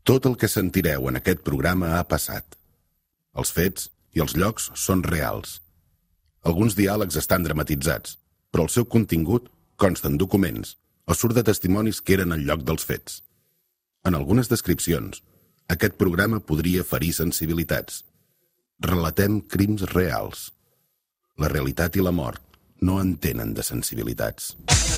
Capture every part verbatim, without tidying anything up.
Tot el que sentireu en aquest programa ha passat. Els fets i els llocs són reals. Alguns diàlegs estan dramatitzats, però el seu contingut consta en documents o surt de testimonis que eren al lloc dels fets. En algunes descripcions, aquest programa podria ferir sensibilitats. Relatem crims reals. La realitat i la mort no entenen de sensibilitats.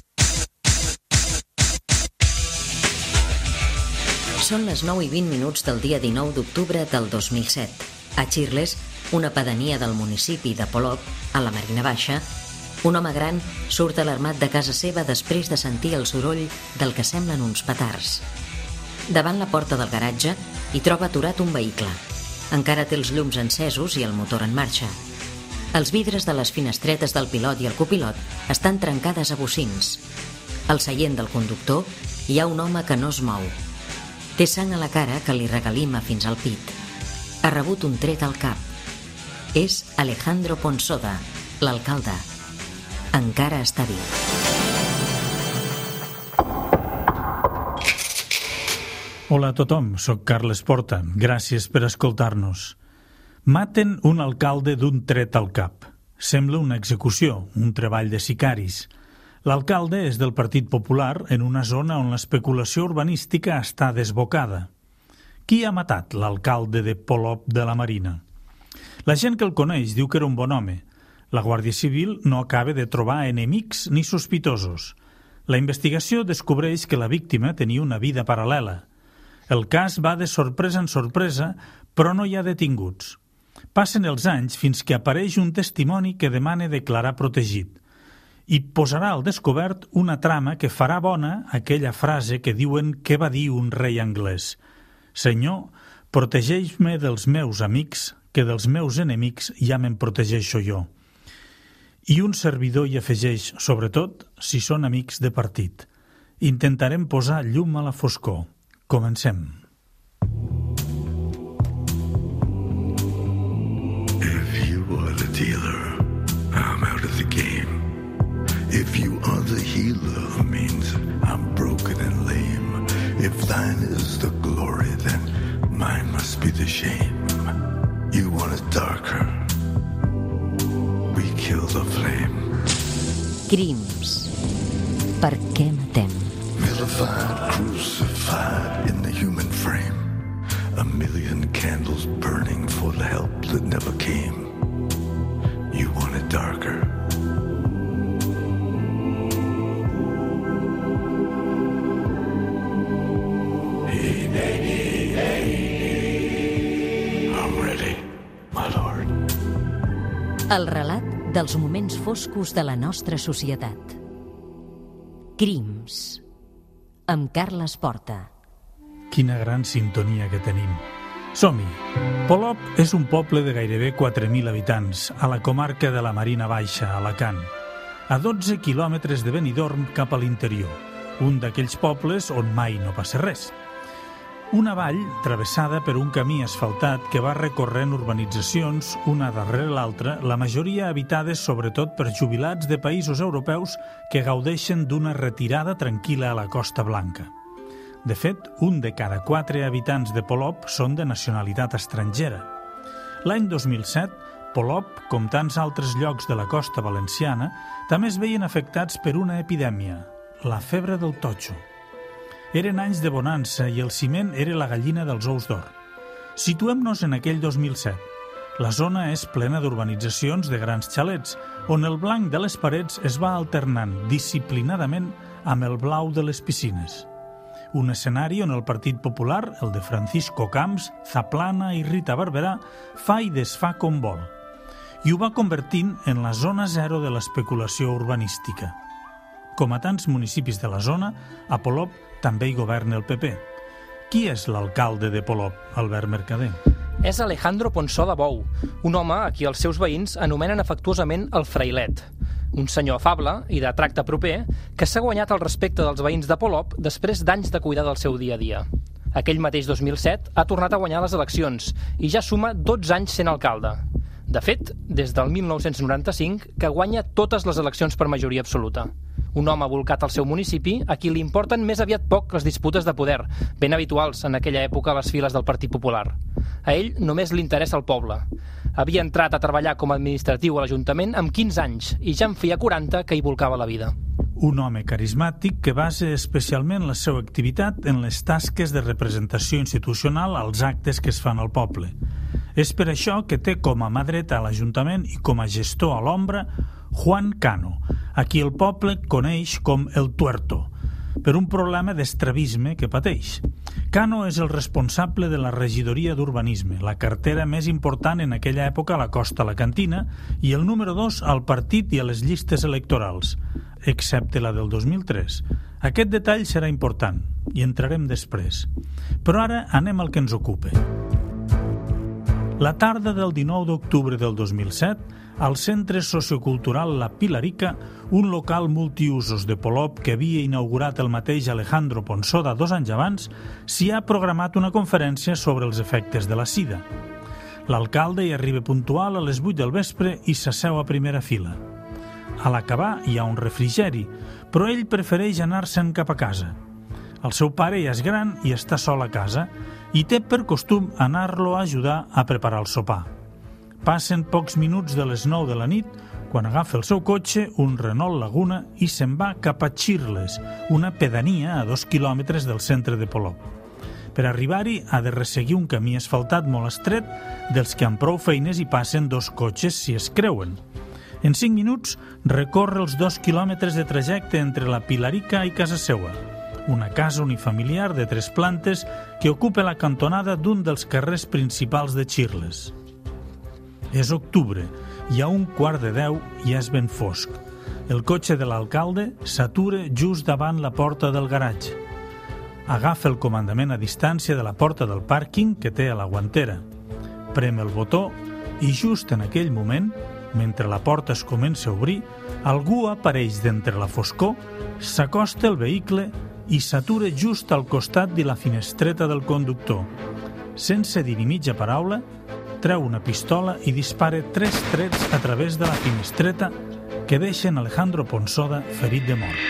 Són les nou i vint minuts del dia dinou d'octubre del dos mil set. A Xirles, una pedania del municipi de Polop, a la Marina Baixa, un home gran surt alarmat de casa seva després de sentir el soroll del que semblen uns petards. Davant la porta del garatge hi troba aturat un vehicle. Encara té els llums encesos i el motor en marxa. Els vidres de les finestretes del pilot i el copilot estan trencades a bocins. Al seient del conductor hi ha un home que no es mou. Té sang a la cara que li regalima fins al pit. Ha rebut un tret al cap. És Alejandro Ponsoda, l'alcalde. Encara està viu. Hola a tothom, soc Carles Porta. Gràcies per escoltar-nos. Maten un alcalde d'un tret al cap. Sembla una execució, un treball de sicaris. L'alcalde és del Partit Popular en una zona on l'especulació urbanística està desbocada. Qui ha matat l'alcalde de Polop de la Marina? La gent que el coneix diu que era un bon home. La Guàrdia Civil no acaba de trobar enemics ni sospitosos. La investigació descobreix que la víctima tenia una vida paral·lela. El cas va de sorpresa en sorpresa, però no hi ha detinguts. Passen els anys fins que apareix un testimoni que demana declarar protegit i posarà al descobert una trama que farà bona aquella frase que diuen que va dir un rei anglès: «Senyor, protegeix-me dels meus amics, que dels meus enemics ja me'n protegeixo jo». I un servidor hi afegeix, sobretot, si són amics de partit. Intentarem posar llum a la foscor. Comencem. If you are the dealer, I'm out of the game. If you are the healer, means I'm broken and lame. If thine is the glory, then mine must be the shame. You want it darker, we kill the flame. Crims. Per què matem? Vilified, crucified in the human frame. A million candles burning for the help that never came. You want it darker. El relat dels moments foscos de la nostra societat. Crims. Amb Carles Porta. Quina gran sintonia que tenim. Som-hi! Polop és un poble de gairebé quatre mil habitants, a la comarca de la Marina Baixa, a Alacant, a dotze quilòmetres de Benidorm cap a l'interior, un d'aquells pobles on mai no passa res. Una vall travessada per un camí asfaltat que va recorrent urbanitzacions, una darrere l'altra, la majoria habitades sobretot per jubilats de països europeus que gaudeixen d'una retirada tranquil·la a la Costa Blanca. De fet, un de cada quatre habitants de Polop són de nacionalitat estrangera. L'any dos mil set, Polop, com tants altres llocs de la costa valenciana, també es veien afectats per una epidèmia, la febre del totxo. Eren anys de bonança i el ciment era la gallina dels ous d'or. Situem-nos en aquell dos mil set. La zona és plena d'urbanitzacions de grans xalets, on el blanc de les parets es va alternant disciplinadament amb el blau de les piscines. Un escenari on el Partit Popular, el de Francisco Camps, Zaplana i Rita Barberà, fa i desfà com vol. I ho va convertint en la zona zero de l'especulació urbanística. Com a tants municipis de la zona, a Polop també hi governa el P P. Qui és l'alcalde de Polop, Albert Mercader? És Alejandro Ponsoda Bou, un home a qui els seus veïns anomenen afectuosament el frailet. Un senyor afable i de tracte proper que s'ha guanyat el respecte dels veïns de Polop després d'anys de cuidar del seu dia a dia. Aquell mateix dos mil set ha tornat a guanyar les eleccions i ja suma dotze anys sent alcalde. De fet, des del mil nou-cents noranta-cinc que guanya totes les eleccions per majoria absoluta. un home volcat al seu municipi a qui li importen més aviat poc les disputes de poder, ben habituals en aquella època a les files del Partit Popular. A ell només li interessa el poble. Havia entrat a treballar com a administratiu a l'Ajuntament amb quinze anys i ja en feia quaranta que hi volcava la vida. Un home carismàtic que basa especialment la seva activitat en les tasques de representació institucional als actes que es fan al poble. És per això que té com a mà dreta a l'Ajuntament i com a gestor a l'ombra Juan Cano, a qui el poble coneix com el Tuerto, per un problema d'estrabisme que pateix. Cano és el responsable de la regidoria d'urbanisme, la cartera més important en aquella època a la costa alacantina i el número dos al partit i a les llistes electorals, excepte la del dos mil tres. Aquest detall serà important, i entrarem després. Però ara anem al que ens ocupa. La tarda del dinou d'octubre del dos mil set, al Centre Sociocultural La Pilarica, un local multiusos de Polop que havia inaugurat el mateix Alejandro Ponsoda dos anys abans, s'hi ha programat una conferència sobre els efectes de la sida. L'alcalde hi arriba puntual a les vuit del vespre i s'asseu a primera fila. A l'acabar hi ha un refrigeri, però ell prefereix anar-se'n cap a casa. El seu pare ja és gran i està sol a casa i té per costum anar-lo a ajudar a preparar el sopar. Passen pocs minuts de les nou de la nit quan agafa el seu cotxe, un Renault Laguna, i se'n va cap a Xirles, una pedania a dos quilòmetres del centre de Polop. Per arribar-hi ha de resseguir un camí asfaltat molt estret dels que amb prou feines hi passen dos cotxes si es creuen. En cinc minuts recorre els dos quilòmetres de trajecte entre la Pilarica i casa seua, una casa unifamiliar de tres plantes que ocupa la cantonada d'un dels carrers principals de Xirles. És octubre i a un quart de deu ja és ben fosc. El cotxe de l'alcalde s'atura just davant la porta del garatge. Agafa el comandament a distància de la porta del pàrquing que té a la guantera. Prem el botó i just en aquell moment, mentre la porta es comença a obrir, algú apareix d'entre la foscor, s'acosta el vehicle i s'atura just al costat de la finestreta del conductor. Sense dir ni mitja paraula, treu una pistola i dispara tres trets a través de la finestreta que deixen Alejandro Ponsoda ferit de mort.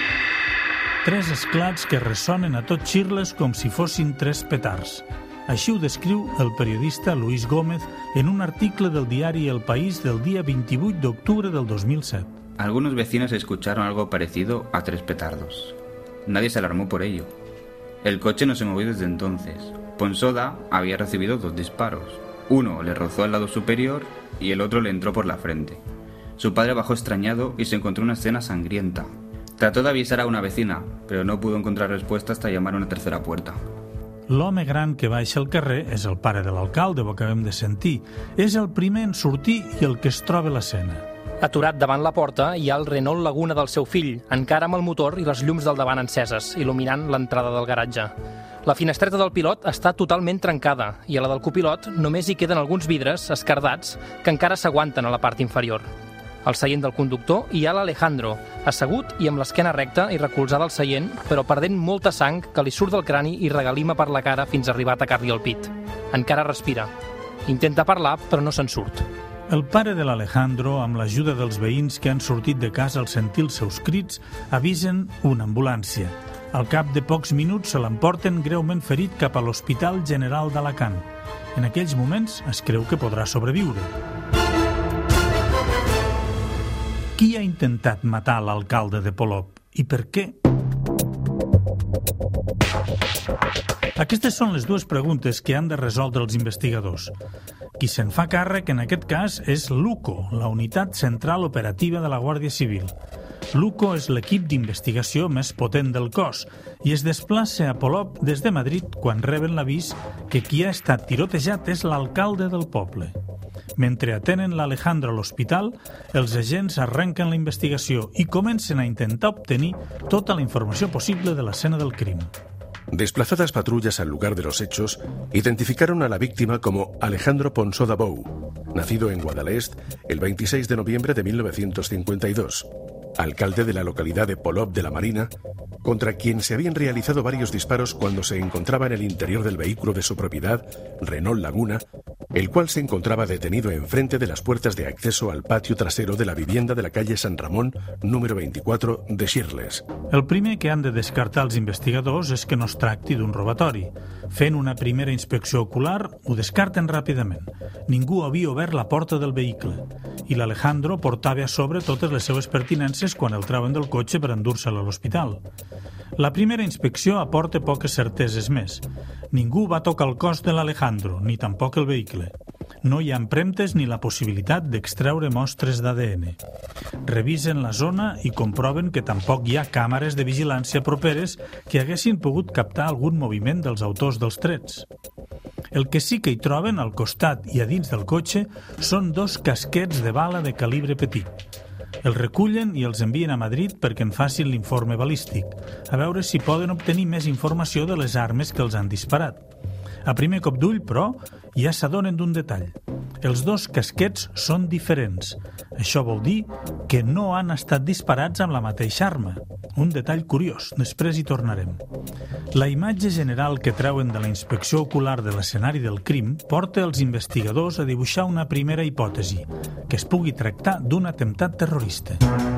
Tres esclats que ressonen a tot Xirles com si fossin tres petards. Així ho descriu el periodista Luis Gómez en un article del diari El País del día veintiocho de octubre del dos mil siete. Algunos vecinos escucharon algo parecido a tres petardos. Nadie se alarmó por ello. El coche no se movió desde entonces. Ponsoda había recibido dos disparos. Uno le rozó al lado superior y el otro le entró por la frente. Su padre bajó extrañado y se encontró una escena sangrienta. Trató de avisar a una vecina, pero no pudo encontrar respuesta hasta llamar a una tercera puerta. L'home gran que baixa al carrer és el pare de l'alcalde, ho acabem de sentir. És el primer en sortir i el que es troba a l'escena. Aturat davant la porta hi ha el Renault Laguna del seu fill, encara amb el motor i les llums del davant enceses, il·luminant l'entrada del garatge. La finestreta del pilot està totalment trencada i a la del copilot només hi queden alguns vidres escardats que encara s'aguanten a la part inferior. Al seient del conductor hi ha l'Alejandro, assegut i amb l'esquena recta i recolzada al seient, però perdent molta sang que li surt del crani i regalima per la cara fins a arribar a atacar-li el pit. Encara respira. Intenta parlar, però no se'n surt. El pare de l'Alejandro, amb l'ajuda dels veïns que han sortit de casa al sentir els seus crits, avisen una ambulància. Al cap de pocs minuts se l'emporten greument ferit cap a l'Hospital General d'Alacant. En aquells moments es creu que podrà sobreviure. Qui ha intentat matar l'alcalde de Polop i per què? Aquestes són les dues preguntes que han de resoldre els investigadors. Qui se'n fa càrrec en aquest cas és l'U C O, la Unitat Central Operativa de la Guàrdia Civil. L'U C O és l'equip d'investigació més potent del cos i es desplaça a Polop des de Madrid quan reben l'avís que qui ha estat tirotejat és l'alcalde del poble. Mentre atenen l'Alejandro a l'hospital, els agents arrenquen la investigació i comencen a intentar obtenir tota la informació possible de l'escena del crim. Desplazadas patrullas al lugar de los hechos identificaron a la víctima como Alejandro Ponsoda Bou, nacido en Guadalest el veintiséis de noviembre de mil novecientos cincuenta y dos, alcalde de la localidad de Polop de la Marina, contra quien se habían realizado varios disparos cuando se encontraba en el interior del vehículo de su propiedad, Renault Laguna, el cual se encontraba detenido enfrente de las puertas de acceso al patio trasero de la vivienda de la calle San Ramón, número veinticuatro, de Shirles. El primer que han de descartar els investigadors és que no es tracti d'un robatori. Fent una primera inspecció ocular, ho descarten ràpidament. Ningú havia obert la porta del vehicle i l'Alejandro portava a sobre totes les seues pertinences quan el treuen del cotxe per endur-se'l a l'hospital. La primera inspecció aporta poques certeses més. Ningú va tocar el cos de l'Alejandro, ni tampoc el vehicle. No hi ha empremtes ni la possibilitat d'extreure mostres d'A D N. Revisen la zona i comproven que tampoc hi ha càmeres de vigilància properes que haguessin pogut captar algun moviment dels autors dels trets. El que sí que hi troben al costat i a dins del cotxe són dos casquets de bala de calibre petit. Els recullen i els envien a Madrid perquè en facin l'informe balístic, a veure si poden obtenir més informació de les armes que els han disparat. A primer cop d'ull, però, ja s'adonen d'un detall. Els dos casquets són diferents. Això vol dir que no han estat disparats amb la mateixa arma. Un detall curiós, després hi tornarem. La imatge general que treuen de la inspecció ocular de l'escenari del crim porta els investigadors a dibuixar una primera hipòtesi, que es pugui tractar d'un atemptat terrorista.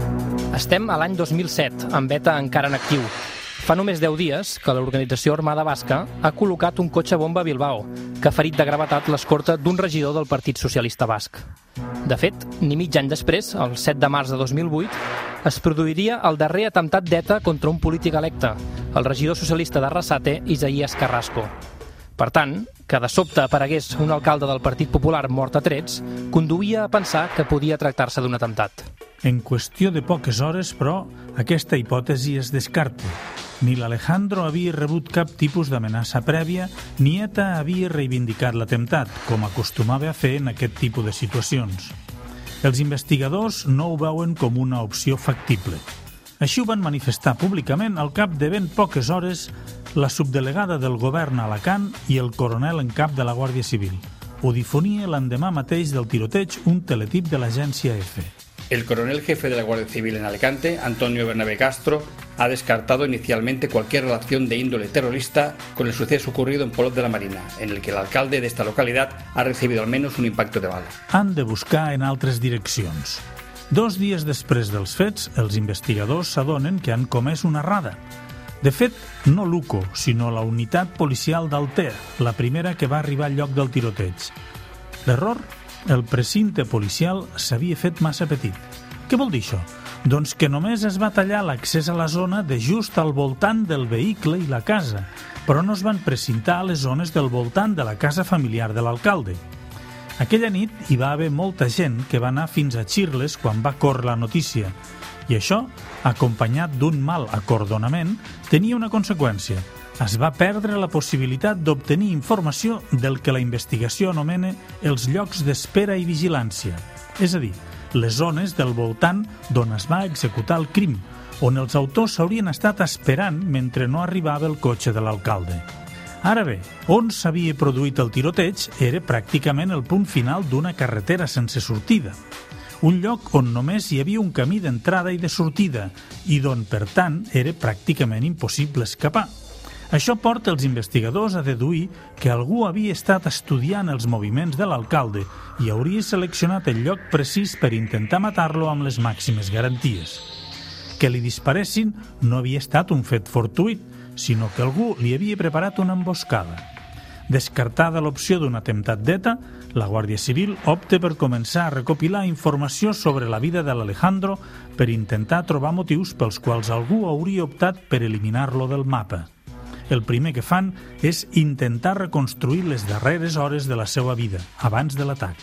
Estem a l'any dos mil set, amb ETA encara en actiu. Fa només deu dies que l'organització Armada Basca ha col·locat un cotxe bomba a Bilbao, que ha ferit de gravetat l'escorta d'un regidor del Partit Socialista Basc. De fet, ni mig any després, el set de març de dos mil vuit, es produiria el darrer atemptat d'ETA contra un polític electe, el regidor socialista d'Arrasate, Isaías Carrasco. Per tant, que de sobte aparegués un alcalde del Partit Popular mort a trets, conduïa a pensar que podia tractar-se d'un atemptat. En qüestió de poques hores, però, aquesta hipòtesi es descarta. Ni l'Alejandro havia rebut cap tipus d'amenaça prèvia, ni ETA havia reivindicat l'atemptat, com acostumava a fer en aquest tipus de situacions. Els investigadors no ho veuen com una opció factible. Així ho van manifestar públicament al cap de ben poques hores la subdelegada del govern a Alacant i el coronel en cap de la Guàrdia Civil. Ho difonia l'endemà mateix del tiroteig un teletip de l'agència EFE. El coronel jefe de la Guardia Civil en Alicante, Antonio Bernabé Castro, ha descartado inicialmente cualquier relación de índole terrorista con el suceso ocurrido en Polop de la Marina, en el que el alcalde de esta localidad ha recibido al menos un impacto de bala. Han de buscar en altres direccions. Dos dies després dels fets, els investigadors s'adonen que han comès una errada. De fet, no l'U C O, sinó la unitat policial d'Altea, la primera que va arribar al lloc del tiroteig. L'error? El precinte policial s'havia fet massa petit. Què vol dir això? Doncs que només es va tallar l'accés a la zona de just al voltant del vehicle i la casa, però no es van precintar a les zones del voltant de la casa familiar de l'alcalde. Aquella nit hi va haver molta gent que va anar fins a Shirles quan va córrer la notícia, i això, acompanyat d'un mal acordonament, tenia una conseqüència. Es va perdre la possibilitat d'obtenir informació del que la investigació anomena els llocs d'espera i vigilància, és a dir, les zones del voltant d'on es va executar el crim, on els autors s'haurien estat esperant mentre no arribava el cotxe de l'alcalde. Ara bé, on s'havia produït el tiroteig era pràcticament el punt final d'una carretera sense sortida, un lloc on només hi havia un camí d'entrada i de sortida i d'on, per tant, era pràcticament impossible escapar. Això porta els investigadors a deduir que algú havia estat estudiant els moviments de l'alcalde i hauria seleccionat el lloc precís per intentar matar-lo amb les màximes garanties. Que li disparessin no havia estat un fet fortuït, sinó que algú li havia preparat una emboscada. Descartada l'opció d'un atemptat d'ETA, la Guàrdia Civil opta per començar a recopilar informació sobre la vida de l'Alejandro per intentar trobar motius pels quals algú hauria optat per eliminar-lo del mapa. El primer que fan és intentar reconstruir les darreres hores de la seva vida, abans de l'atac.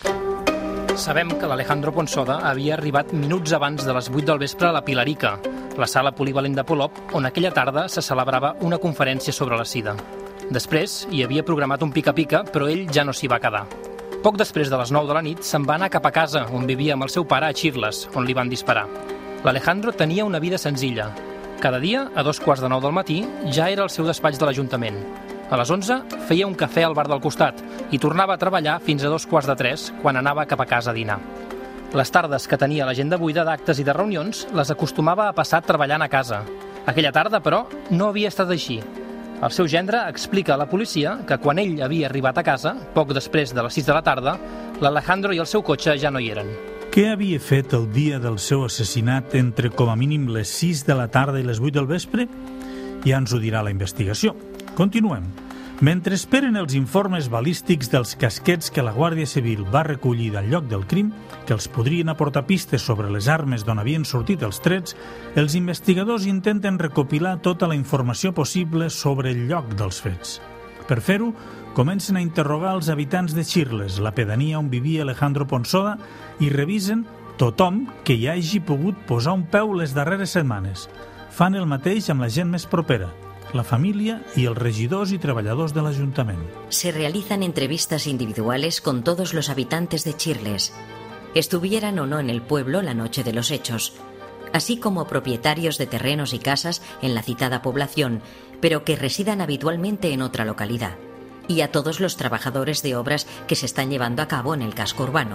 Sabem que l'Alejandro Ponsoda havia arribat minuts abans de les vuit del vespre a la Pilarica, la sala polivalent de Polop, on aquella tarda se celebrava una conferència sobre la sida. Després hi havia programat un pica-pica, però ell ja no s'hi va quedar. Poc després de les nou de la nit se'n va anar cap a casa, on vivia amb el seu pare a Shirles, on li van disparar. L'Alejandro tenia una vida senzilla. Cada dia, a dos quarts de nou del matí, ja era al seu despatx de l'Ajuntament. A les onze feia un cafè al bar del costat i tornava a treballar fins a dos quarts de tres, quan anava cap a casa a dinar. Les tardes que tenia l'agenda buida d'actes i de reunions les acostumava a passar treballant a casa. Aquella tarda, però, no havia estat així. El seu gendre explica a la policia que quan ell havia arribat a casa, poc després de les sis de la tarda, l'Alejandro i el seu cotxe ja no hi eren. Què havia fet el dia del seu assassinat entre com a mínim les sis de la tarda i les vuit del vespre? Ja ens ho dirà la investigació. Continuem. Mentre esperen els informes balístics dels casquets que la Guàrdia Civil va recollir del lloc del crim, que els podrien aportar pistes sobre les armes d'on havien sortit els trets, els investigadors intenten recopilar tota la informació possible sobre el lloc dels fets. Per fer-ho, comencen a interrogar els habitants de Xirles, la pedania on vivia Alejandro Ponsoda, i revisen tothom que hi hagi pogut posar un peu les darreres setmanes. Fan el mateix amb la gent més propera, la familia y els regidors y treballadors del ayuntament. Se realizan entrevistas individuales con todos los habitantes de Xirles, estuvieran o no en el pueblo la noche de los hechos, así como propietarios de terrenos y casas en la citada población, pero que residan habitualmente en otra localidad, y a todos los trabajadores de obras que se están llevando a cabo en el casco urbano.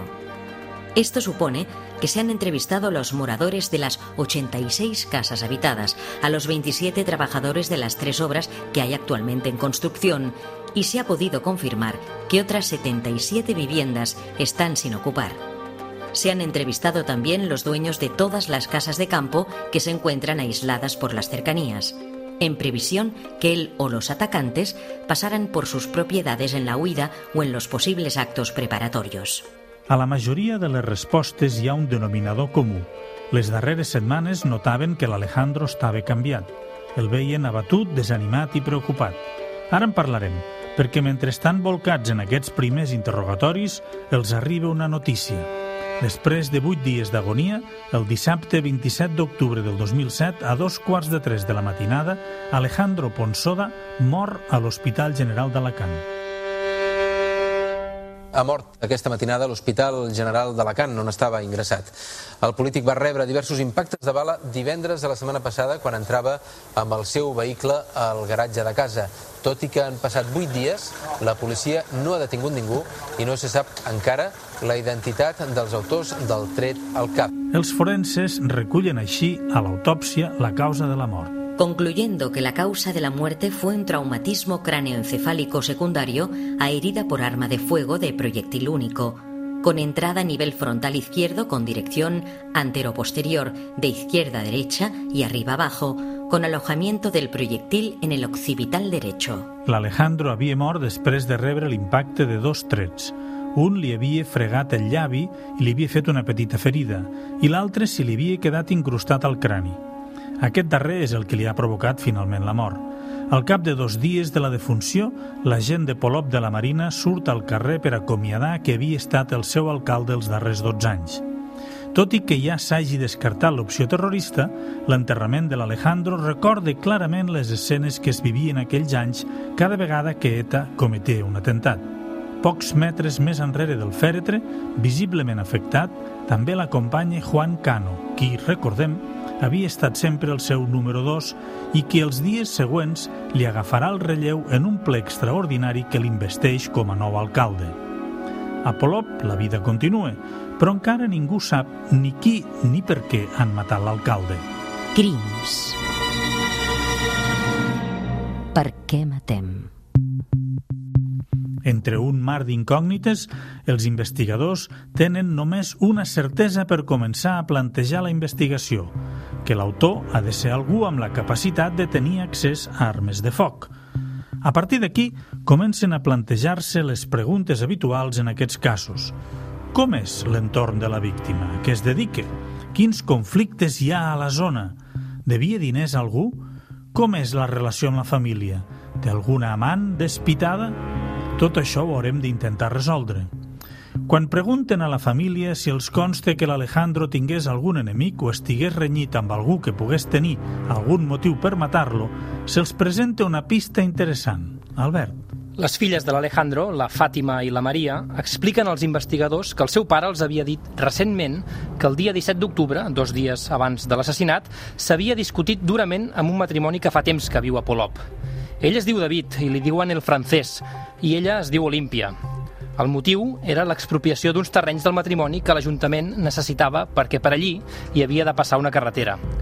Esto supone que se han entrevistado a los moradores de las ochenta y seis casas habitadas, a los veintisiete trabajadores de las tres obras que hay actualmente en construcción, y se ha podido confirmar que otras setenta y siete viviendas están sin ocupar. Se han entrevistado también los dueños de todas las casas de campo que se encuentran aisladas por las cercanías, en previsión que él o los atacantes pasaran por sus propiedades en la huida o en los posibles actos preparatorios. A la majoria de les respostes hi ha un denominador comú. Les darreres setmanes notaven que l'Alejandro estava canviat. El veien abatut, desanimat i preocupat. Ara en parlarem, perquè mentre estan volcats en aquests primers interrogatoris, els arriba una notícia. Després de vuit dies d'agonia, el dissabte vint-i-set d'octubre del dos mil set, a dos quarts de tres de la matinada, Alejandro Ponsoda mor a l'Hospital General d'Alacant. Ha mort aquesta matinada a l'Hospital General d'Alacant, on estava ingressat. El polític va rebre diversos impactes de bala divendres de la setmana passada quan entrava amb el seu vehicle al garatge de casa. Tot i que han passat vuit dies, la policia no ha detingut ningú i no se sap encara la identitat dels autors del tret al cap. Els forenses recullen així a l'autòpsia la causa de la mort. Concluyendo que la causa de la muerte fue un traumatismo cráneoencefálico secundario a herida por arma de fuego de proyectil único, con entrada a nivel frontal izquierdo con dirección antero-posterior de izquierda a derecha y arriba abajo, con alojamiento del proyectil en el occipital derecho. L'Alejandro havia mort després de rebre l'impacte de dos trets. Un li havia fregat el llavi i li havia fet una petita ferida, i l'altre se li havia quedat incrustat al crani. Aquest darrer és el que li ha provocat finalment la mort. Al cap de dos dies de la defunció, l'agent de Polop de la Marina surt al carrer per acomiadar que havia estat el seu alcalde els darrers dotze anys. Tot i que ja s'hagi descartat l'opció terrorista, l'enterrament de l'Alejandro recorda clarament les escenes que es vivien aquells anys cada vegada que ETA cometé un atemptat. Pocs metres més enrere del fèretre, visiblement afectat, també l'acompanya Juan Cano, qui, recordem, havia estat sempre el seu número dos i que els dies següents li agafarà el relleu en un ple extraordinari que l'investeix com a nou alcalde. A Polop la vida continua, però encara ningú sap ni qui ni per què han matat l'alcalde. Crims. Per què matem? Entre un mar d'incògnites, els investigadors tenen només una certesa per començar a plantejar la investigació, que l'autor ha de ser algú amb la capacitat de tenir accés a armes de foc. A partir d'aquí, comencen a plantejar-se les preguntes habituals en aquests casos. Com és l'entorn de la víctima? A què es dedica? Quins conflictes hi ha a la zona? Devia diners a algú? Com és la relació amb la família? Té alguna amant despitada? Tot això ho haurem d'intentar resoldre. Quan pregunten a la família si els consta que l'Alejandro tingués algun enemic o estigués renyit amb algú que pogués tenir algun motiu per matar-lo, se'ls presenta una pista interessant. Albert. Les filles de l'Alejandro, la Fàtima i la Maria, expliquen als investigadors que el seu pare els havia dit recentment que el dia disset d'octubre, dos dies abans de l'assassinat, s'havia discutit durament amb un matrimoni que fa temps que viu a Polop. Ell es diu David i li diuen el francès i ella es diu Olímpia. El motiu era l'expropiació d'uns terrenys del matrimoni que l'Ajuntament necessitava perquè per allí hi havia de passar una carretera.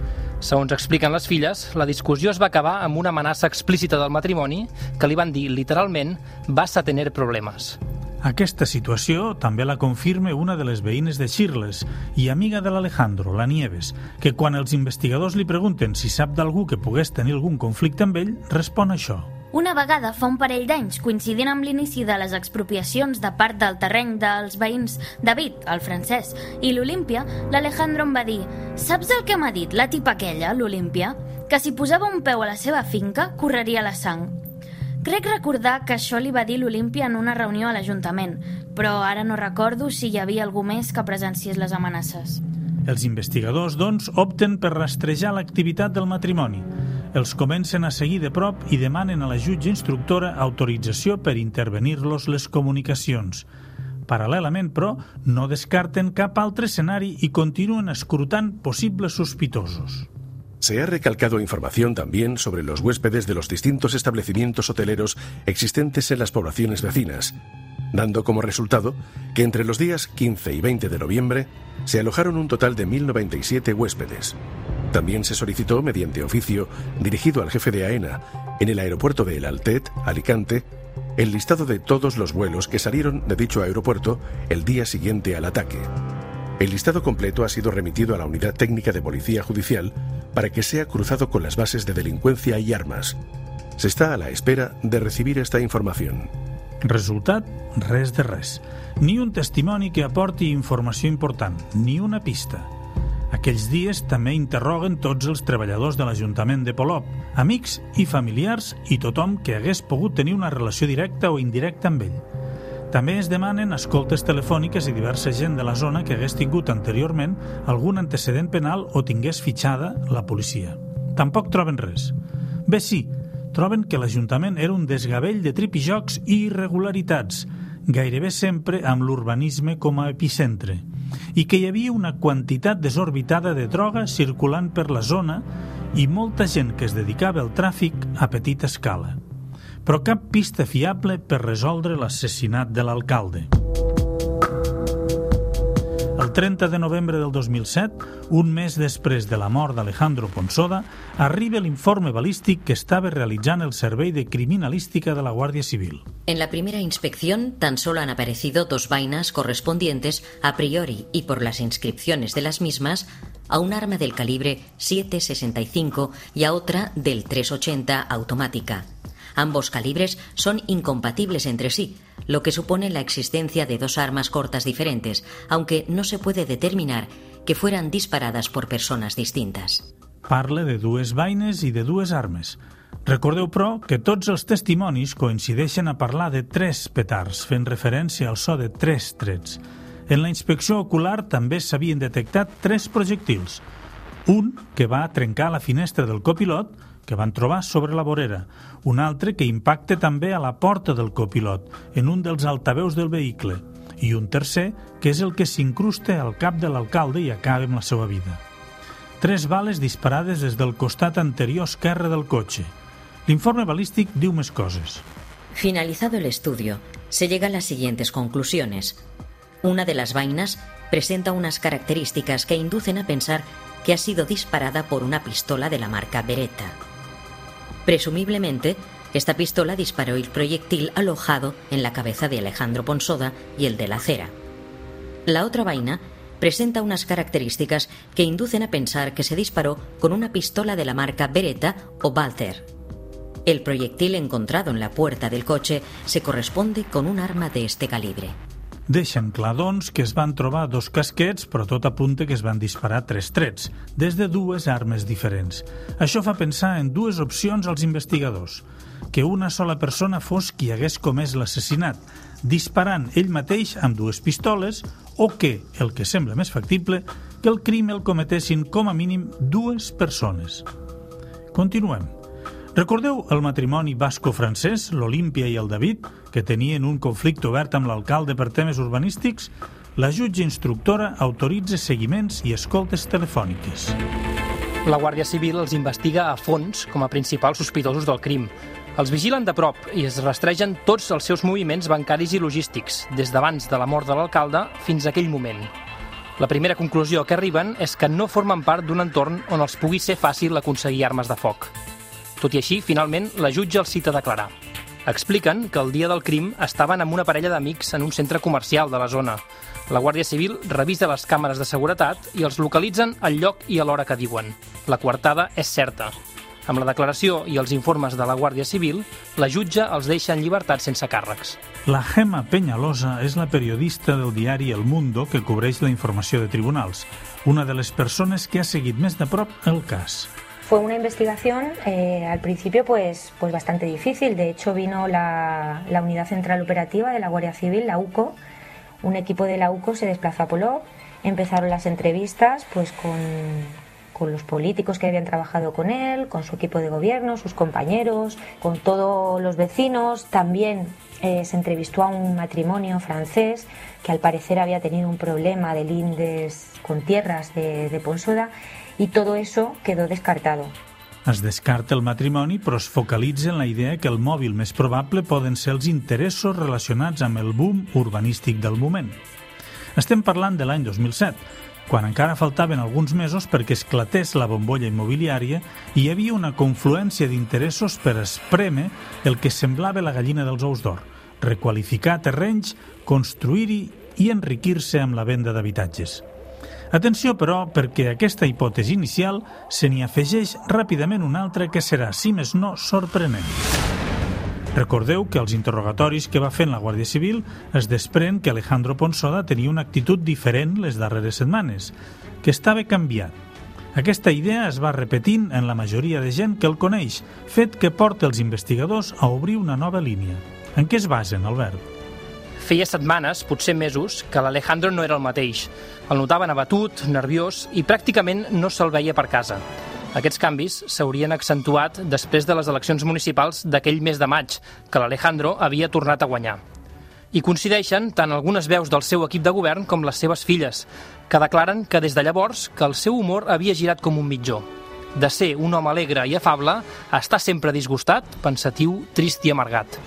Segons expliquen les filles, la discussió es va acabar amb una amenaça explícita del matrimoni que li van dir literalment «vas a tener problemes». Aquesta situació també la confirma una de les veïnes de Shirles i amiga de l'Alejandro, la Nieves, que quan els investigadors li pregunten si sap d'algú que pogués tenir algun conflicte amb ell, respon això. Una vegada, fa un parell d'anys, coincidint amb l'inici de les expropiacions de part del terreny dels veïns David, el francès, i l'Olímpia, l'Alejandro em va dir «Saps el que m'ha dit la tipa aquella, l'Olímpia? Que si posava un peu a la seva finca, correria la sang». Crec recordar que això li va dir l'Olímpia en una reunió a l'Ajuntament, però ara no recordo si hi havia algú més que presenciés les amenaces. Els investigadors, doncs, opten per rastrejar l'activitat del matrimoni. Els comencen a seguir de prop i demanen a la jutge instructora autorització per intervenir-los les comunicacions. Paral·lelament, però, no descarten cap altre escenari i continuen escrutant possibles sospitosos. Se ha recalcado información también sobre los huéspedes de los distintos establecimientos hoteleros existentes en las poblaciones vecinas, dando como resultado que entre los días quince y veinte de noviembre se alojaron un total de mil noventa y siete huéspedes. También se solicitó, mediante oficio dirigido al jefe de AENA en el aeropuerto de El Altet, Alicante, el listado de todos los vuelos que salieron de dicho aeropuerto el día siguiente al ataque. El listado completo ha sido remitido a la Unidad Técnica de Policía Judicial para que sea cruzado con las bases de delincuencia y armas. Se está a la espera de recibir esta información. Resultat? Res de res. Ni un testimoni que aporti informació important, ni una pista. Aquells dies també interroguen tots els treballadors de l'Ajuntament de Polop, amics i familiars i tothom que hagués pogut tenir una relació directa o indirecta amb ell. També es demanen escoltes telefòniques i diversa gent de la zona que hagués tingut anteriorment algun antecedent penal o tingués fitxada la policia. Tampoc troben res. Bé, sí, troben que l'Ajuntament era un desgavell de tripijocs i irregularitats, gairebé sempre amb l'urbanisme com a epicentre, i que hi havia una quantitat desorbitada de droga circulant per la zona i molta gent que es dedicava al tràfic a petita escala. Però cap pista fiable per resoldre l'assassinat de l'alcalde. El trenta de novembre del dos mil set, un mes després de la mort d'Alejandro Ponsoda, arriba l'informe balístic que estava realitzant el Servei de Criminalística de la Guàrdia Civil. En la primera inspección tan solo han aparecido dos vainas correspondientes a priori y por las inscripciones de las mismas a un arma del calibre siete sesenta y cinco y a otra del tres ochenta automática. Ambos calibres son incompatibles entre sí, lo que supone la existencia de dos armas cortas diferentes, aunque no se puede determinar que fueran disparadas por personas distintas. Parla de dues vaines i de dues armes. Recordeu, però, que tots els testimonis coincideixen a parlar de tres petards, fent referència al so de tres trets. En la inspecció ocular també s'havien detectat tres projectils. Un que va trencar la finestra del copilot, que van trobar sobre la vorera, un altre que impacta també a la porta del copilot, en un dels altaveus del vehicle, i un tercer que és el que s'incrusta al cap de l'alcalde i acaba amb la seva vida. Tres bales disparades des del costat anterior esquerre del cotxe. L'informe balístic diu més coses. Finalizado el estudio, se llega a las siguientes conclusiones. Una de las vainas presenta unas características que inducen a pensar que ha sido disparada por una pistola de la marca Beretta. Presumiblemente, esta pistola disparó el proyectil alojado en la cabeza de Alejandro Ponsoda y el de la acera. La otra vaina presenta unas características que inducen a pensar que se disparó con una pistola de la marca Beretta o Walther. El proyectil encontrado en la puerta del coche se corresponde con un arma de este calibre. Deixen clar, doncs, que es van trobar dos casquets, però tot apunta que es van disparar tres trets, des de dues armes diferents. Això fa pensar en dues opcions als investigadors. Que una sola persona fos qui hagués comès l'assassinat, disparant ell mateix amb dues pistoles, o que, el que sembla més factible, que el crim el cometessin com a mínim dues persones. Continuem. Recordeu el matrimoni basco-francès, l'Olímpia i el David, que tenien un conflicte obert amb l'alcalde per temes urbanístics? La jutge instructora autoritza seguiments i escoltes telefòniques. La Guàrdia Civil els investiga a fons com a principals sospitosos del crim. Els vigilen de prop i es rastregen tots els seus moviments bancaris i logístics, des d'abans de la mort de l'alcalde fins a aquell moment. La primera conclusió a què arriben és que no formen part d'un entorn on els pugui ser fàcil aconseguir armes de foc. Tot i així, finalment, la jutge els cita a declarar. Expliquen que el dia del crim estaven amb una parella d'amics en un centre comercial de la zona. La Guàrdia Civil revisa les càmeres de seguretat i els localitzen al lloc i a l'hora que diuen. La coartada és certa. Amb la declaració i els informes de la Guàrdia Civil, la jutge els deixa en llibertat sense càrrecs. La Gemma Peñalosa és la periodista del diari El Mundo que cobreix la informació de tribunals, una de les persones que ha seguit més de prop el cas. Fue una investigación eh, al principio pues, pues bastante difícil. De hecho vino la, la Unidad Central Operativa de la Guardia Civil, la U C O. Un equipo de la U C O se desplazó a Polop. Empezaron las entrevistas pues con, con los políticos que habían trabajado con él, con su equipo de gobierno, sus compañeros, con todos los vecinos. También eh, se entrevistó a un matrimonio francés que al parecer había tenido un problema de lindes con tierras de, de Ponsoda. I tot això quedó descartado. Es descarta el matrimoni, però es focalitza en la idea que el mòbil més probable poden ser els interessos relacionats amb el boom urbanístic del moment. Estem parlant de l'any dos mil set, quan encara faltaven alguns mesos perquè esclatés la bombolla immobiliària i hi havia una confluència d'interessos per esprémer el que semblava la gallina dels ous d'or, requalificar terrenys, construir-hi i enriquir-se amb la venda d'habitatges. Atenció, però, perquè a aquesta hipòtesi inicial se n'hi afegeix ràpidament una altra que serà, si més no, sorprenent. Recordeu que als interrogatoris que va fent la Guàrdia Civil es desprèn que Alejandro Ponsoda tenia una actitud diferent les darreres setmanes, que estava canviat. Aquesta idea es va repetint en la majoria de gent que el coneix, fet que porta els investigadors a obrir una nova línia. En què es basen, Albert? Feia setmanes, potser mesos, que l'Alejandro no era el mateix. El notaven abatut, nerviós i pràcticament no se'l veia per casa. Aquests canvis s'haurien accentuat després de les eleccions municipals d'aquell mes de maig, que l'Alejandro havia tornat a guanyar. Hi coincideixen tant algunes veus del seu equip de govern com les seves filles, que declaren que des de llavors que el seu humor havia girat com un mitjó. De ser un home alegre i afable, a estar sempre disgustat, pensatiu, trist i amargat.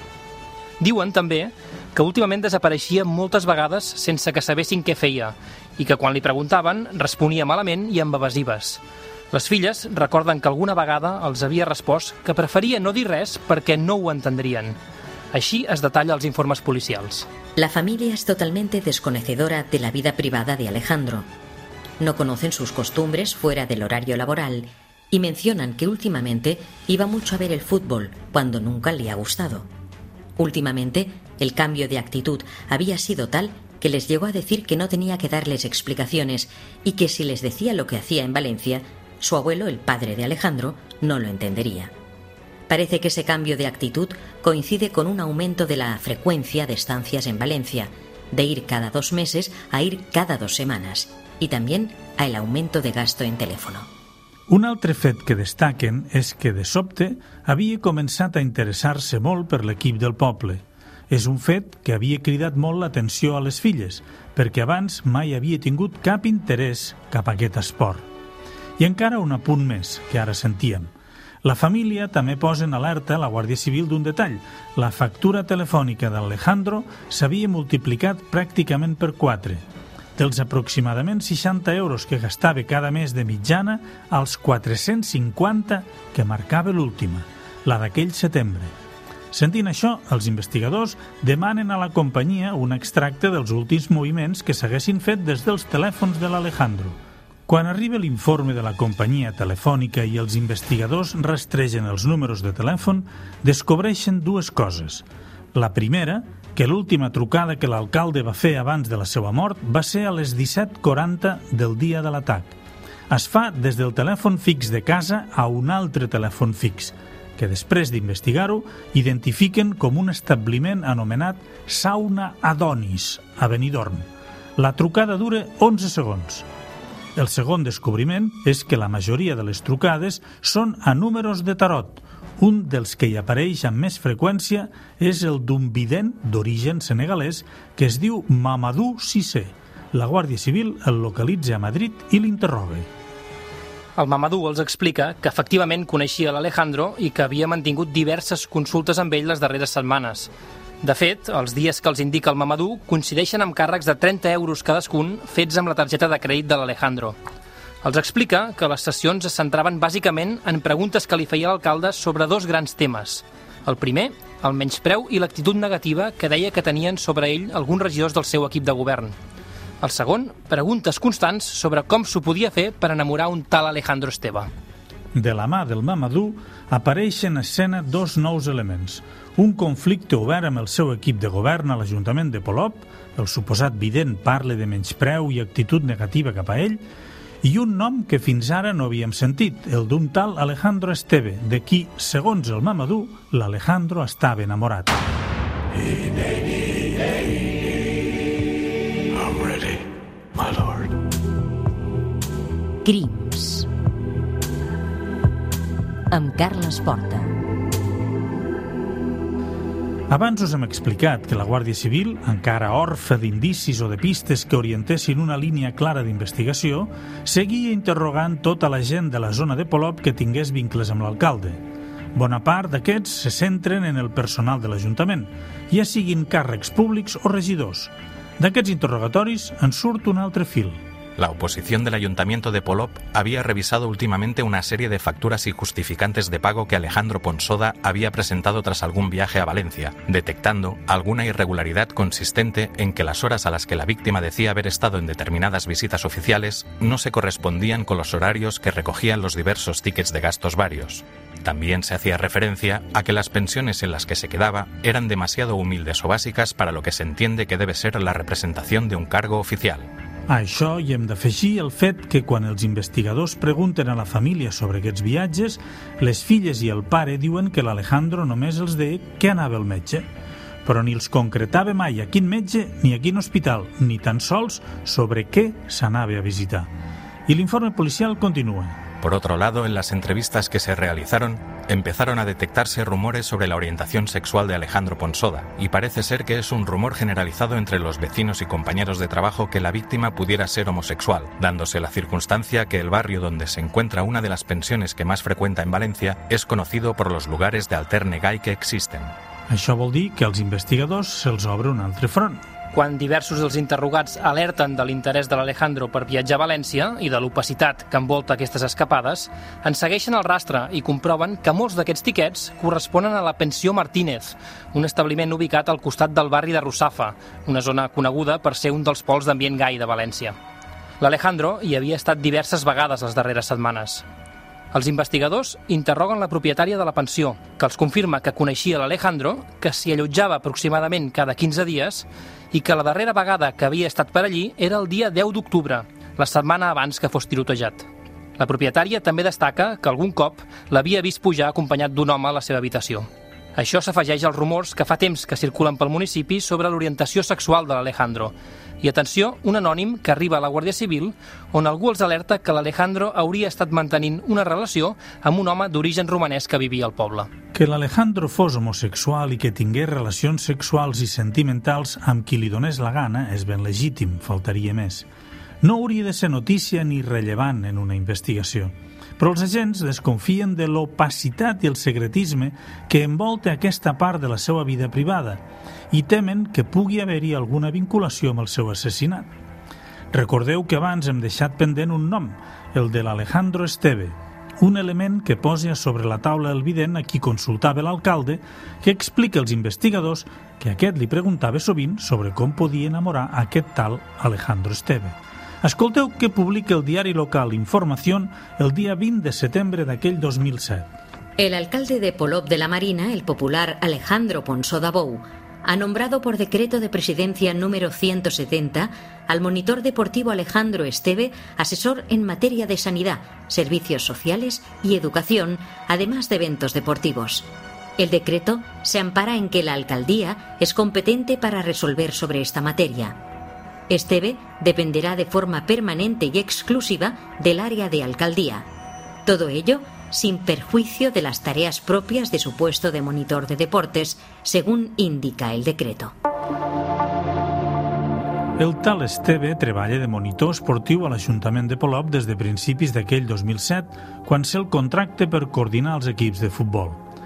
Diuen també que últimament desapareixia moltes vegades sense que sabessin què feia i que quan li preguntaven responia malament i amb evasives. Les filles recorden que alguna vegada els havia respost que preferia no dir res perquè no ho entendrien. Així es detalla als informes policials. La familia es totalmente desconocedora de la vida privada de Alejandro. No conocen sus costumbres fuera del horario laboral y mencionan que últimamente iba mucho a ver el fútbol cuando nunca le ha gustado. Últimamente, el cambio de actitud había sido tal que les llegó a decir que no tenía que darles explicaciones y que si les decía lo que hacía en Valencia, su abuelo, el padre de Alejandro, no lo entendería. Parece que ese cambio de actitud coincide con un aumento de la frecuencia de estancias en Valencia, de ir cada dos meses a ir cada dos semanas, y también a el aumento de gasto en teléfono. Un altre fet que destaquen és que, de sobte, havia començat a interessar-se molt per l'equip del poble. És un fet que havia cridat molt l'atenció a les filles, perquè abans mai havia tingut cap interès cap a aquest esport. I encara un apunt més, que ara sentíem. La família també posa en alerta la Guàrdia Civil d'un detall. La factura telefònica d'Alejandro s'havia multiplicat pràcticament per quatre. Dels aproximadament seixanta euros que gastava cada mes de mitjana als quatre-cents cinquanta que marcava l'última, la d'aquell setembre. Sentint això, els investigadors demanen a la companyia un extracte dels últims moviments que s'haguessin fet des dels telèfons de l'Alejandro. Quan arriba l'informe de la companyia telefònica i els investigadors rastregen els números de telèfon, descobreixen dues coses. La primera, que l'última trucada que l'alcalde va fer abans de la seva mort va ser a les disset quaranta del dia de l'atac. Es fa des del telèfon fix de casa a un altre telèfon fix, que després d'investigar-ho identifiquen com un establiment anomenat Sauna Adonis, a Benidorm. La trucada dura onze segons. El segon descobriment és que la majoria de les trucades són a números de tarot. Un dels que hi apareix amb més freqüència és el d'un vident d'origen senegalès que es diu Mamadou Cissé. La Guàrdia Civil el localitza a Madrid i l'interroga. El Mamadou els explica que efectivament coneixia l'Alejandro i que havia mantingut diverses consultes amb ell les darreres setmanes. De fet, els dies que els indica el Mamadou coincideixen amb càrrecs de trenta euros cadascun fets amb la targeta de crèdit de l'Alejandro. Els explica que les sessions es centraven bàsicament en preguntes que li feia l'alcalde sobre dos grans temes. El primer, el menyspreu i l'actitud negativa que deia que tenien sobre ell alguns regidors del seu equip de govern. El segon, preguntes constants sobre com s'ho podia fer per enamorar un tal Alejandro Esteve. De la mà del Mamadou apareixen en escena dos nous elements. Un conflicte obert amb el seu equip de govern a l'Ajuntament de Polop, el suposat vident parla de menyspreu i actitud negativa cap a ell, i un nom que fins ara no havíem sentit, el d'un tal Alejandro Esteve, de qui, segons el Mamadou, l'Alejandro estava enamorat. I'm ready, my lord. Crims. Amb Carles Porta. Abans us hem explicat que la Guàrdia Civil, encara orfe d'indicis o de pistes que orientessin una línia clara d'investigació, seguia interrogant tota la gent de la zona de Polop que tingués vincles amb l'alcalde. Bona part d'aquests se centren en el personal de l'Ajuntament, ja siguin càrrecs públics o regidors. D'aquests interrogatoris en surt un altre fil. La oposición del Ayuntamiento de Polop había revisado últimamente una serie de facturas y justificantes de pago que Alejandro Ponsoda había presentado tras algún viaje a Valencia, detectando alguna irregularidad consistente en que las horas a las que la víctima decía haber estado en determinadas visitas oficiales no se correspondían con los horarios que recogían los diversos tickets de gastos varios. También se hacía referencia a que las pensiones en las que se quedaba eran demasiado humildes o básicas para lo que se entiende que debe ser la representación de un cargo oficial. A això hi hem d'afegir el fet que quan els investigadors pregunten a la família sobre aquests viatges, les filles i el pare diuen que l'Alejandro només els deia que anava al metge, però ni els concretava mai a quin metge ni a quin hospital, ni tan sols sobre què s'anava a visitar. I l'informe policial continua. Por otro lado, en las entrevistas que se realizaron, empezaron a detectarse rumores sobre la orientación sexual de Alejandro Ponsoda, y parece ser que es un rumor generalizado entre los vecinos y compañeros de trabajo que la víctima pudiera ser homosexual, dándose la circunstancia que el barrio donde se encuentra una de las pensiones que más frecuenta en Valencia es conocido por los lugares de alterne gai que existen. Això vol dir que als investigadors se'ls obre un altre front. Quan diversos dels interrogats alerten de l'interès de l'Alejandro per viatjar a València i de l'opacitat que envolta aquestes escapades, en segueixen el rastre i comproven que molts d'aquests tiquets corresponen a la Pensió Martínez, un establiment ubicat al costat del barri de Russafa, una zona coneguda per ser un dels pols d'ambient gai de València. L'Alejandro hi havia estat diverses vegades les darreres setmanes. Els investigadors interroguen la propietària de la pensió, que els confirma que coneixia l'Alejandro, que s'hi allotjava aproximadament cada quinze dies i que la darrera vegada que havia estat per allí era el dia deu d'octubre, la setmana abans que fos tirotejat. La propietària també destaca que algun cop l'havia vist pujar acompanyat d'un home a la seva habitació. Això s'afegeix als rumors que fa temps que circulen pel municipi sobre l'orientació sexual de l'Alejandro. I atenció, un anònim que arriba a la Guàrdia Civil on algú els alerta que l'Alejandro hauria estat mantenint una relació amb un home d'origen romanès que vivia al poble. Que l'Alejandro fos homosexual i que tingués relacions sexuals i sentimentals amb qui li donés la gana és ben legítim, faltaria més. No hauria de ser notícia ni rellevant en una investigació. Però els agents desconfien de l'opacitat i el secretisme que envolta aquesta part de la seva vida privada i temen que pugui haver-hi alguna vinculació amb el seu assassinat. Recordeu que abans hem deixat pendent un nom, el de l'Alejandro Esteve, un element que posa sobre la taula el vident a qui consultava l'alcalde, que explica als investigadors que aquest li preguntava sovint sobre com podia enamorar aquest tal Alejandro Esteve. Escolteu que publica el diari local Información el día veinte de septiembre de aquel dos mil siete. El alcalde de Polop de la Marina, el popular Alejandro Ponsoda Bou, ha nombrado por decreto de presidencia número ciento setenta al monitor deportivo Alejandro Esteve asesor en materia de sanidad, servicios sociales y educación, además de eventos deportivos. El decreto se ampara en que la alcaldía es competente para resolver sobre esta materia. Esteve dependerá de forma permanente y exclusiva del área de alcaldía. Todo ello sin perjuicio de las tareas propias de su puesto de monitor de deportes, según indica el decreto. El tal Esteve treballa de monitor esportiu a l'Ajuntament de Polop des de principis d'aquell dos mil set, quan se'l contracta per coordinar els equips de futbol.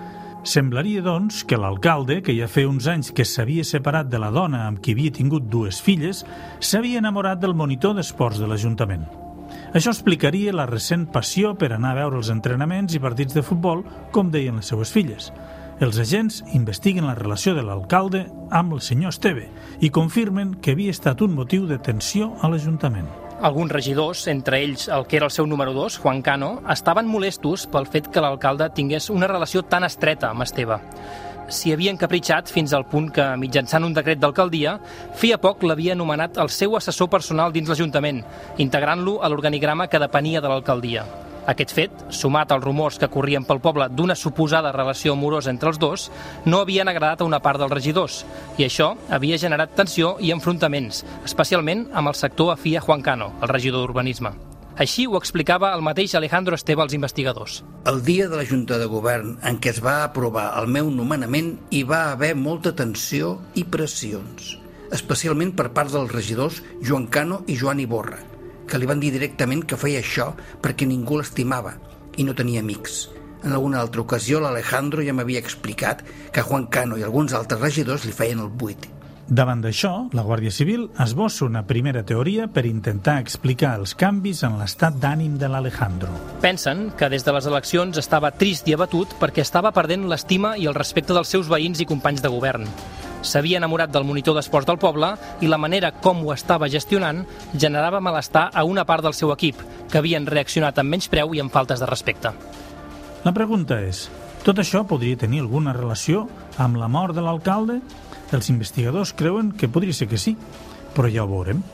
Semblaria, doncs, que l'alcalde, que ja feia uns anys que s'havia separat de la dona amb qui havia tingut dues filles, s'havia enamorat del monitor d'esports de l'Ajuntament. Això explicaria la recent passió per anar a veure els entrenaments i partits de futbol, com deien les seues filles. Els agents investiguen la relació de l'alcalde amb el senyor Esteve i confirmen que havia estat un motiu de tensió a l'Ajuntament. Alguns regidors, entre ells el que era el seu número dos, Juan Cano, estaven molestos pel fet que l'alcalde tingués una relació tan estreta amb Esteve. S'hi havia encapritxat fins al punt que, mitjançant un decret d'alcaldia, feia poc l'havia anomenat el seu assessor personal dins l'Ajuntament, integrant-lo a l'organigrama que depenia de l'alcaldia. Aquest fet, sumat als rumors que corrien pel poble d'una suposada relació amorosa entre els dos, no havien agradat a una part dels regidors, i això havia generat tensió i enfrontaments, especialment amb el sector afí a Juan Cano, el regidor d'Urbanisme. Així ho explicava el mateix Alejandro Esteve als investigadors. El dia de la Junta de Govern en què es va aprovar el meu nomenament hi va haver molta tensió i pressions, especialment per part dels regidors Joan Cano i Joan Iborra, que li van dir directament que feia això perquè ningú l'estimava i no tenia amics. En alguna altra ocasió l'Alejandro ja m'havia explicat que Juan Cano i alguns altres regidors li feien el buit. Davant d'això, la Guàrdia Civil esbossa una primera teoria per intentar explicar els canvis en l'estat d'ànim de l'Alejandro. Pensen que des de les eleccions estava trist i abatut perquè estava perdent l'estima i el respecte dels seus veïns i companys de govern. S'havia enamorat del monitor d'esports del poble i la manera com ho estava gestionant generava malestar a una part del seu equip, que havien reaccionat amb menyspreu i amb faltes de respecte. La pregunta és, tot això podria tenir alguna relació amb la mort de l'alcalde? Els investigadors creuen que podria ser que sí, però ja ho veurem.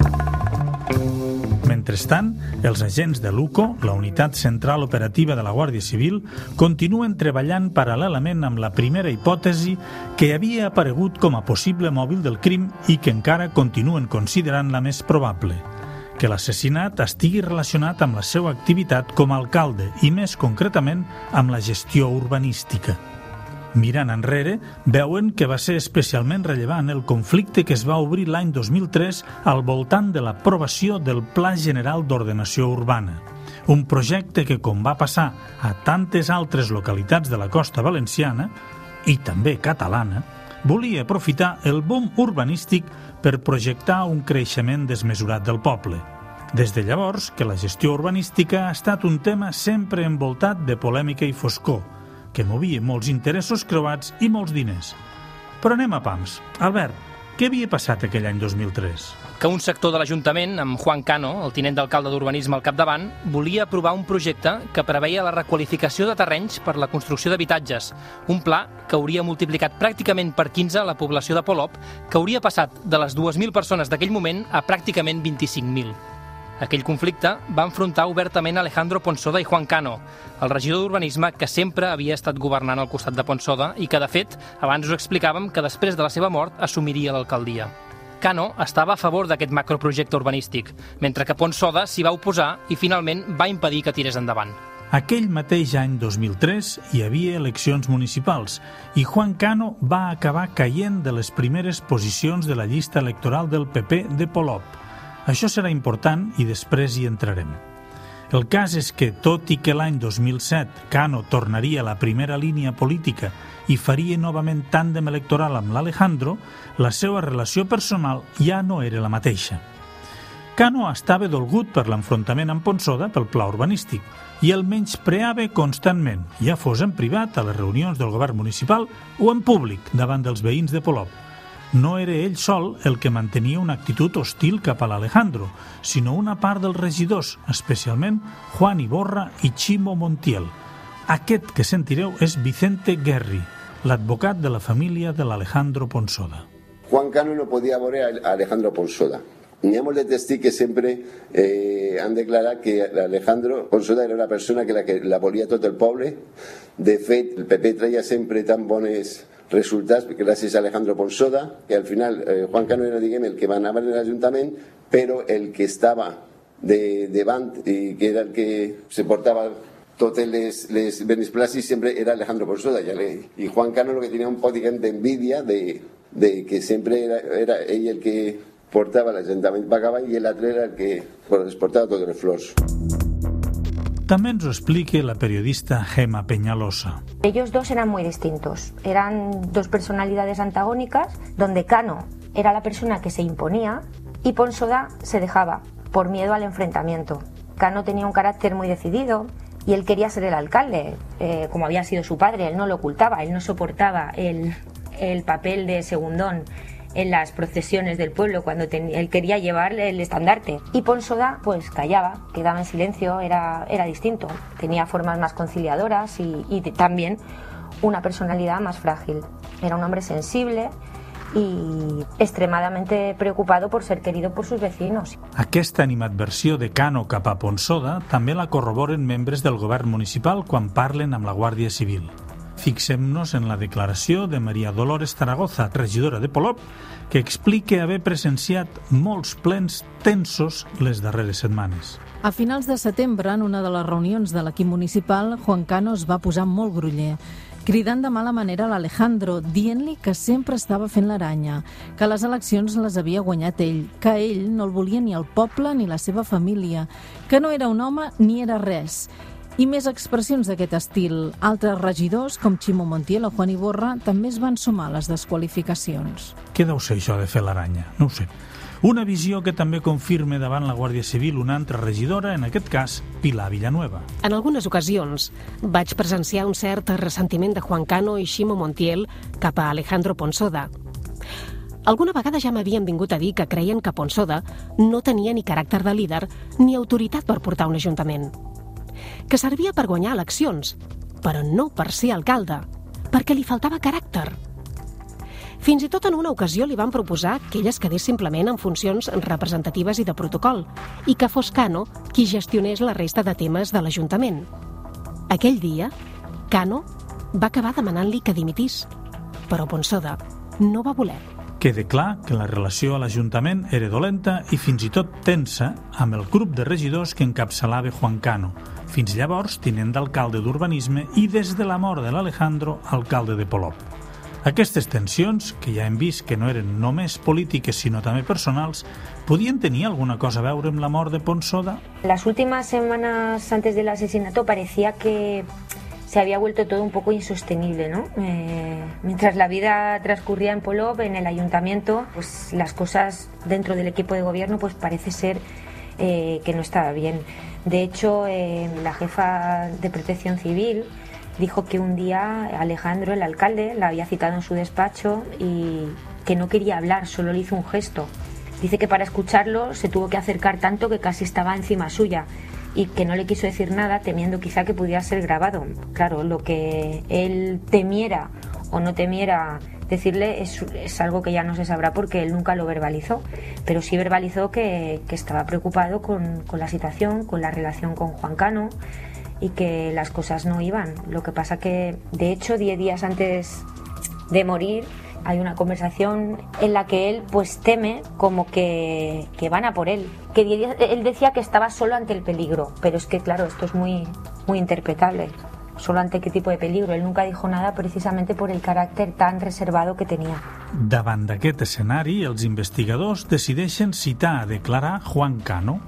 Mentrestant, els agents de l'U C O, la Unitat Central Operativa de la Guàrdia Civil, continuen treballant paral·lelament amb la primera hipòtesi que havia aparegut com a possible mòbil del crim i que encara continuen considerant la més probable, que l'assassinat estigui relacionat amb la seva activitat com a alcalde i, més concretament, amb la gestió urbanística. Mirant enrere, veuen que va ser especialment rellevant el conflicte que es va obrir l'any dos mil tres al voltant de l'aprovació del Pla General d'Ordenació Urbana, un projecte que, com va passar a tantes altres localitats de la costa valenciana, i també catalana, volia aprofitar el boom urbanístic per projectar un creixement desmesurat del poble. Des de llavors que la gestió urbanística ha estat un tema sempre envoltat de polèmica i foscor, que movia molts interessos creuats i molts diners. Però anem a pams. Albert, què havia passat aquell any dos mil tres? Que un sector de l'Ajuntament, amb Juan Cano, el tinent d'alcalde d'Urbanisme al capdavant, volia aprovar un projecte que preveia la requalificació de terrenys per la construcció d'habitatges, un pla que hauria multiplicat pràcticament per quinze la població de Polop, que hauria passat de les dues mil persones d'aquell moment a pràcticament vint-i-cinc mil. Aquell conflicte va enfrontar obertament Alejandro Ponsoda i Juan Cano, el regidor d'Urbanisme que sempre havia estat governant al costat de Ponsoda i que, de fet, abans us explicàvem que després de la seva mort assumiria l'alcaldia. Cano estava a favor d'aquest macroprojecte urbanístic, mentre que Ponsoda s'hi va oposar i finalment va impedir que tirés endavant. Aquell mateix any dos mil tres hi havia eleccions municipals i Juan Cano va acabar caient de les primeres posicions de la llista electoral del P P de Polop. Això serà important i després hi entrarem. El cas és que, tot i que l'any dos mil set Cano tornaria a la primera línia política i faria novament tàndem electoral amb l'Alejandro, la seva relació personal ja no era la mateixa. Cano estava dolgut per l'enfrontament amb Ponsoda pel pla urbanístic i el menyspreava constantment, ja fos en privat a les reunions del govern municipal o en públic davant dels veïns de Polop. No era ell sol el que mantenia una actitud hostil cap a l'Alejandro, sinó una part dels regidors, especialment Juan Iborra i Chimo Montiel. Aquest que sentireu és Vicente Guerri, l'advocat de la família de l'Alejandro Ponsoda. Juan Cano no podia veure a Alejandro Ponsoda. N'hi ha molts testigs que sempre eh, han declarat que Alejandro Ponsoda era una persona que la, que la volia tot el poble. De fet, el P P traia sempre tan bones resultats gràcies a Alejandro Ponsoda, que al final eh, Juan Cano era, diguem, el que manava en l'Ajuntament, però el que estava de, davant i que era el que se portava totes les, les benesplàcies sempre era Alejandro Ponsoda. I Juan Cano el que tenia un poc, diguem, d'envidia de, de que sempre era, era ell el que portava l'Ajuntament va acabar i l'altre era el que es portava totes les flors. També ens ho explica la periodista Gema Peñalosa. Ellos dos eran muy distintos. Eran dos personalidades antagónicas, donde Cano era la persona que se imponía y Ponsode se dejaba por miedo al enfrentamiento. Cano tenía un carácter muy decidido y él quería ser el alcalde, eh, como había sido su padre. Él no lo ocultaba, él no soportaba el, el papel de segundón en las procesiones del pueblo cuando ten, él quería llevar el estandarte. Y Ponsode pues callaba, quedaba en silencio, era, era distinto. Tenía formas más conciliadoras y, y también una personalidad más frágil. Era un hombre sensible i extremadamente preocupado por ser querido por sus vecinos. Aquesta animadversió de Cano cap a Ponsode també la corroboren membres del govern municipal quan parlen amb la Guàrdia Civil. Fixem-nos en la declaració de Maria Dolores Zaragoza, regidora de Polop, que explica haver presenciat molts plens tensos les darreres setmanes. A finals de setembre, en una de les reunions de l'equip municipal, Juan Cano es va posar molt groller, cridant de mala manera a l'Alejandro, dient-li que sempre estava fent l'aranya, que les eleccions les havia guanyat ell, que ell no el volia ni el poble ni la seva família, que no era un home ni era res. I més expressions d'aquest estil. Altres regidors, com Ximo Montiel o Juan Iborra, també es van sumar a les desqualificacions. Què deu ser això de fer l'aranya? No ho sé. Una visió que també confirma davant la Guàrdia Civil una altra regidora, en aquest cas, Pilar Villanueva. En algunes ocasions vaig presenciar un cert ressentiment de Juan Cano i Ximo Montiel cap a Alejandro Ponsode. Alguna vegada ja m'havien vingut a dir que creien que Ponsode no tenia ni caràcter de líder ni autoritat per portar un ajuntament, que servia per guanyar eleccions, però no per ser alcalde, perquè li faltava caràcter. Fins i tot en una ocasió li van proposar que ell es quedés simplement en funcions representatives i de protocol i que fos Cano qui gestionés la resta de temes de l'Ajuntament. Aquell dia, Cano va acabar demanant-li que dimitís, però Ponsode no va voler. Queda clar que la relació a l'Ajuntament era dolenta i fins i tot tensa amb el grup de regidors que encapçalava Juan Cano, fins llavors tinent d'alcalde d'Urbanisme i des de la mort de l'Alejandro, alcalde de Polop. Aquestes tensions, que ja hem vist que no eren només polítiques sinó també personals, podien tenir alguna cosa a veure amb la mort de Ponsode? Las últimas semanas antes del asesinato parecía que se había vuelto todo un poco insostenible, ¿no? Eh, mientras la vida transcurría en Polop, en el ayuntamiento, pues las cosas dentro del equipo de gobierno pues parece ser eh, que no estaba bien. De hecho, eh, la jefa de Protección Civil dijo que un día Alejandro, el alcalde, la había citado en su despacho y que no quería hablar, solo le hizo un gesto. Dice que para escucharlo se tuvo que acercar tanto que casi estaba encima suya y que no le quiso decir nada temiendo quizá que pudiera ser grabado. Claro, lo que él temiera o no temiera decirle es, es algo que ya no se sabrá porque él nunca lo verbalizó, pero sí verbalizó que, que estaba preocupado con, con la situación, con la relación con Juan Cano y que las cosas no iban. Lo que pasa que, de hecho, diez días antes de morir, hay una conversación en la que él pues teme como que, que van a por él. Que diez días, él decía que estaba solo ante el peligro, pero es que, claro, esto es muy, muy interpretable. ¿Solo ante qué tipo de peligro? Él nunca dijo nada precisamente por el carácter tan reservado que tenía. Davant d'aquest escenari, els investigadors decideixen citar a declarar Juan Cano.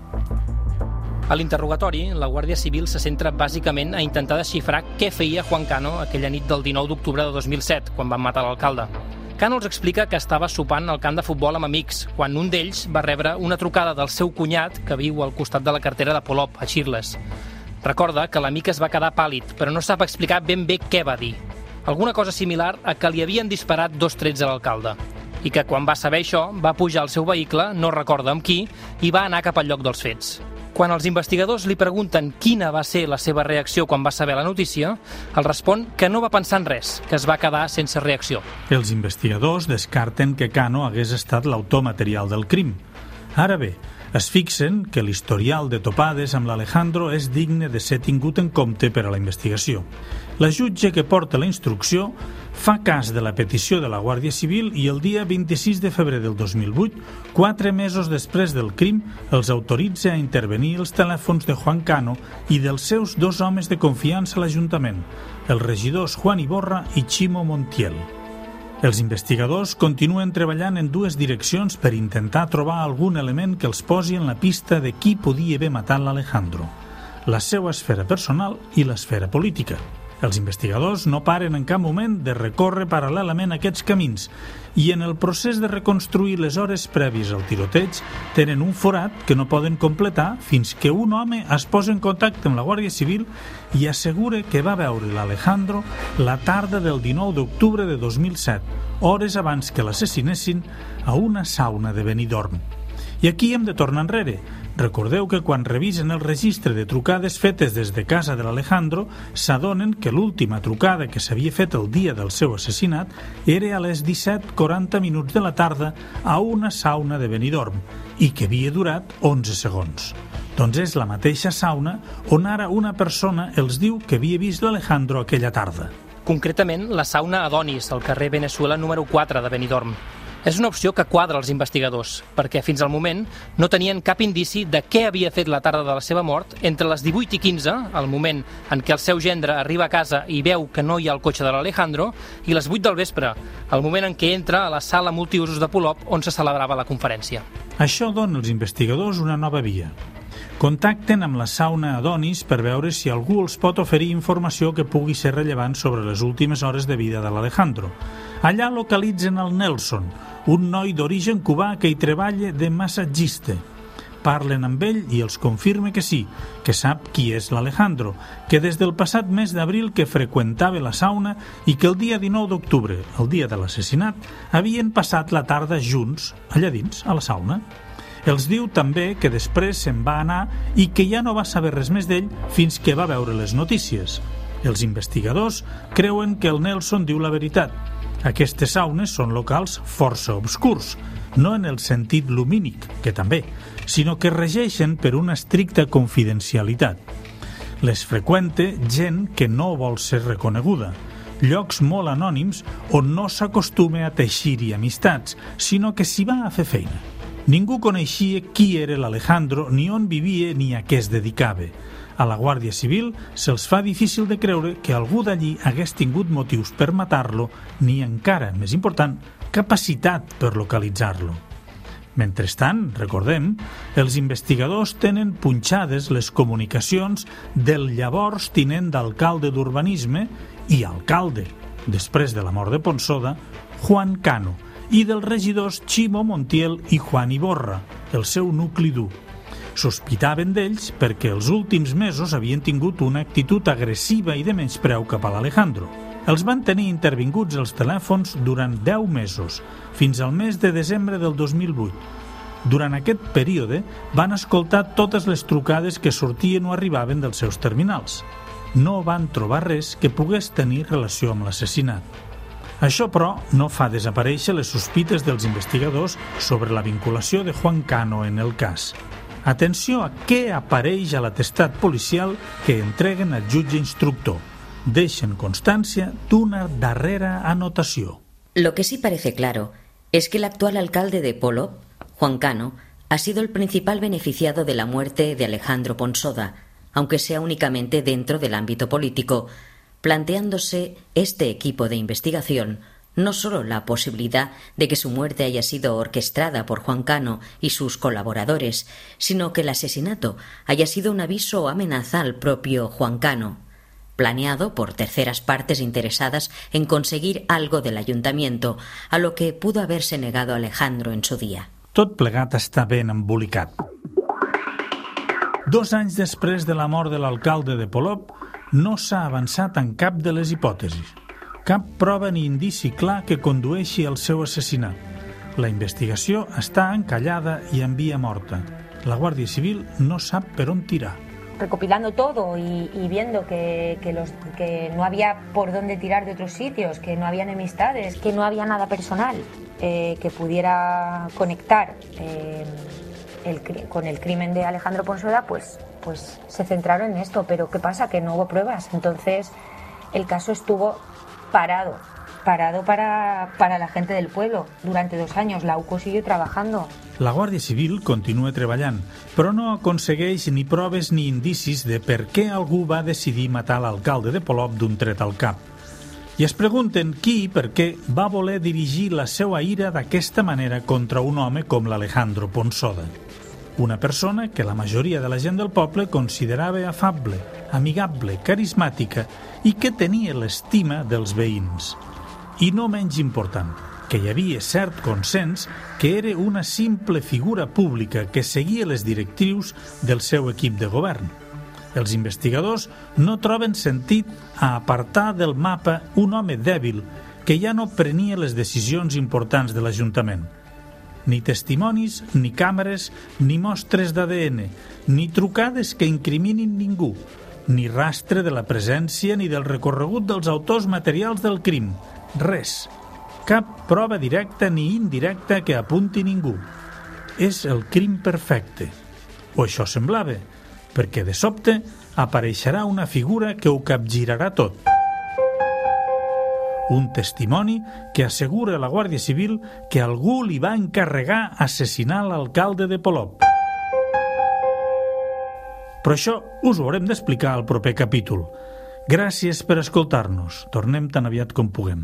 A l'interrogatori, la Guàrdia Civil se centra bàsicament a intentar desxifrar què feia Juan Cano aquella nit del dinou d'octubre de dos mil set, quan van matar l'alcalde. Cano els explica que estava sopant al camp de futbol amb amics, quan un d'ells va rebre una trucada del seu cunyat, que viu al costat de la cartera de Polop, a Xirles. Recorda que l'amic es va quedar pàl·lid, però no sap explicar ben bé què va dir. Alguna cosa similar a que li havien disparat dos trets a l'alcalde. I que quan va saber això, va pujar al seu vehicle, no recorda amb qui, i va anar cap al lloc dels fets. Quan els investigadors li pregunten quina va ser la seva reacció quan va saber la notícia, el respon que no va pensar en res, que es va quedar sense reacció. Els investigadors descarten que Cano hagués estat l'autor material del crim. Ara bé, es fixen que l'historial de topades amb l'Alejandro és digne de ser tingut en compte per a la investigació. La jutge que porta la instrucció fa cas de la petició de la Guàrdia Civil i el dia vint-i-sis de febrer del dos mil vuit, quatre mesos després del crim, els autoritza a intervenir els telèfons de Juan Cano i dels seus dos homes de confiança a l'Ajuntament, els regidors Juan Iborra i Ximo Montiel. Els investigadors continuen treballant en dues direccions per intentar trobar algun element que els posi en la pista de qui podia haver matat l'Alejandro. la seva esfera personal i l'esfera política. Els investigadors no paren en cap moment de recórrer paral·lelament aquests camins i en el procés de reconstruir les hores prèvies al tiroteig tenen un forat que no poden completar fins que un home es posa en contacte amb la Guàrdia Civil i assegura que va veure l'Alejandro la tarda del dinou d'octubre de dos mil set, hores abans que l'assassinessin a una sauna de Benidorm. I aquí hem de tornar enrere. Recordeu que quan revisen el registre de trucades fetes des de casa de l'Alejandro s'adonen que l'última trucada que s'havia fet el dia del seu assassinat era a les disset quaranta minuts de la tarda a una sauna de Benidorm i que havia durat onze segons. Doncs és la mateixa sauna on ara una persona els diu que havia vist l'Alejandro aquella tarda. Concretament, la sauna Adonis, al carrer Venezuela número quatre de Benidorm. És una opció que quadra els investigadors, perquè fins al moment no tenien cap indici de què havia fet la tarda de la seva mort entre les divuit i quinze, el moment en què el seu gendre arriba a casa i veu que no hi ha el cotxe de l'Alejandro, i les vuit del vespre, el moment en què entra a la sala multiusos de Polop on se celebrava la conferència. Això dona als investigadors una nova via. Contacten amb la sauna Adonis per veure si algú els pot oferir informació que pugui ser rellevant sobre les últimes hores de vida de l'Alejandro. Allà localitzen el Nelson, un noi d'origen cubà que hi treballa de massatgista. Parlen amb ell i els confirma que sí, que sap qui és l'Alejandro, que des del passat mes d'abril que freqüentava la sauna i que el dia dinou d'octubre, el dia de l'assassinat, havien passat la tarda junts, allà dins, a la sauna. Els diu també que després se'n va anar i que ja no va saber res més d'ell fins que va veure les notícies. Els investigadors creuen que el Nelson diu la veritat. Aquestes saunes són locals força obscurs, no en el sentit lumínic, que també, sinó que regeixen per una estricta confidencialitat. Les freqüente gent que no vol ser reconeguda, llocs molt anònims on no s'acostuma a teixir-hi amistats, sinó que s'hi va a fer feina. Ningú coneixia qui era l'Alejandro, ni on vivia, ni a què es dedicava. A la Guàrdia Civil se'ls fa difícil de creure que algú d'allí hagués tingut motius per matar-lo, ni encara, més important, capacitat per localitzar-lo. Mentrestant, recordem, els investigadors tenen punxades les comunicacions del llavors tinent d'alcalde d'Urbanisme i alcalde, després de la mort de Ponsoda, Juan Cano, i dels regidors Ximo Montiel i Juan Iborra, el seu nucli dur. Sospitaven d'ells perquè els últims mesos havien tingut una actitud agressiva i de menyspreu cap a l'Alejandro. Els van tenir intervinguts els telèfons durant deu mesos, fins al mes de desembre del dos mil vuit. Durant aquest període van escoltar totes les trucades que sortien o arribaven dels seus terminals. No van trobar res que pogués tenir relació amb l'assassinat. Això, però, no fa desaparèixer les sospites dels investigadors sobre la vinculació de Juan Cano en el cas. Atenció a què apareix a l'atestat policial que entreguen al jutge instructor. Deixen constancia d'una darrera anotació. Lo que sí parece claro es que el actual alcalde de Polop, Juan Cano, ha sido el principal beneficiado de la muerte de Alejandro Ponsoda, aunque sea únicamente dentro del ámbito político, planteándose este equipo de investigación no solo la posibilidad de que su muerte haya sido orquestada por Juan Cano y sus colaboradores, sino que el asesinato haya sido un aviso o amenaza al propio Juan Cano, planeado por terceras partes interesadas en conseguir algo del ayuntamiento, a lo que pudo haberse negado Alejandro en su día. Tot plegat està ben embolicat. Dos anys després de la mort de l'alcalde de Polop, no s'ha avançat en cap de les hipòtesis. Cap prova ni indici clar que condueixi al seu assassinat. La investigació està encallada i en via morta. La Guàrdia Civil no sap per on tirar. Recopilando todo y, y viendo que, que, los, que no había por dónde tirar de otros sitios, que no había enemistades, que no había nada personal eh, que pudiera conectar eh, el, con el crimen de Alejandro Ponsoda, pues, pues se centraron en esto. Pero ¿qué pasa? Que no hubo pruebas. Entonces el caso estuvo parado, parado para, para la gente del pueblo. Durante dos años la U C O siguió trabajando. La Guàrdia Civil continua treballant, però no aconsegueix ni proves ni indicis de per què algú va decidir matar l'alcalde de Polop d'un tret al cap. I es pregunten qui i per què va voler dirigir la seva ira d'aquesta manera contra un home com l'Alejandro Ponsoda. Una persona que la majoria de la gent del poble considerava afable, amigable, carismàtica i que tenia l'estima dels veïns. I no menys important, que hi havia cert consens que era una simple figura pública que seguia les directrius del seu equip de govern. Els investigadors no troben sentit a apartar del mapa un home dèbil que ja no prenia les decisions importants de l'Ajuntament. Ni testimonis, ni càmeres, ni mostres d'A D N, ni trucades que incriminin ningú, ni rastre de la presència ni del recorregut dels autors materials del crim. Res. Cap prova directa ni indirecta que apunti ningú. És el crim perfecte. O això semblava, perquè de sobte apareixerà una figura que ho capgirarà tot. Un testimoni que assegura a la Guàrdia Civil que algú li va encarregar assassinar l'alcalde de Polop. Però això us ho haurem d'explicar al proper capítol. Gràcies per escoltar-nos. Tornem tan aviat com puguem.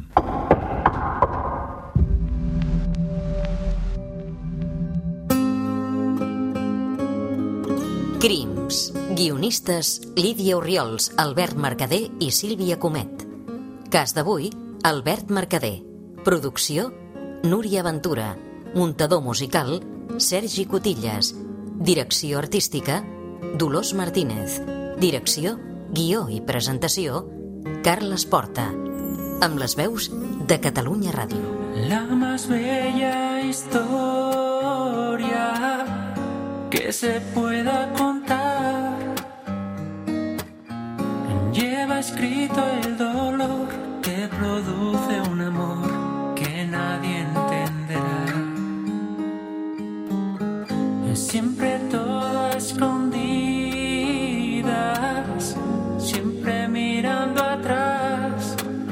Crims. Guionistes Lídia Orriols, Albert Mercader i Sílvia Comet. Cas d'avui, Albert Mercader. Producció, Núria Ventura. Muntador musical, Sergi Cotillas. Direcció artística, Dolors Martínez. Direcció, guió i presentació, Carles Porta. Amb les veus de Catalunya Ràdio. La más bella historia que se pueda contar lleva escrito el dolor que produce un amor que nadie entenderá. Siempre todo a escondidas, siempre mirando atrás.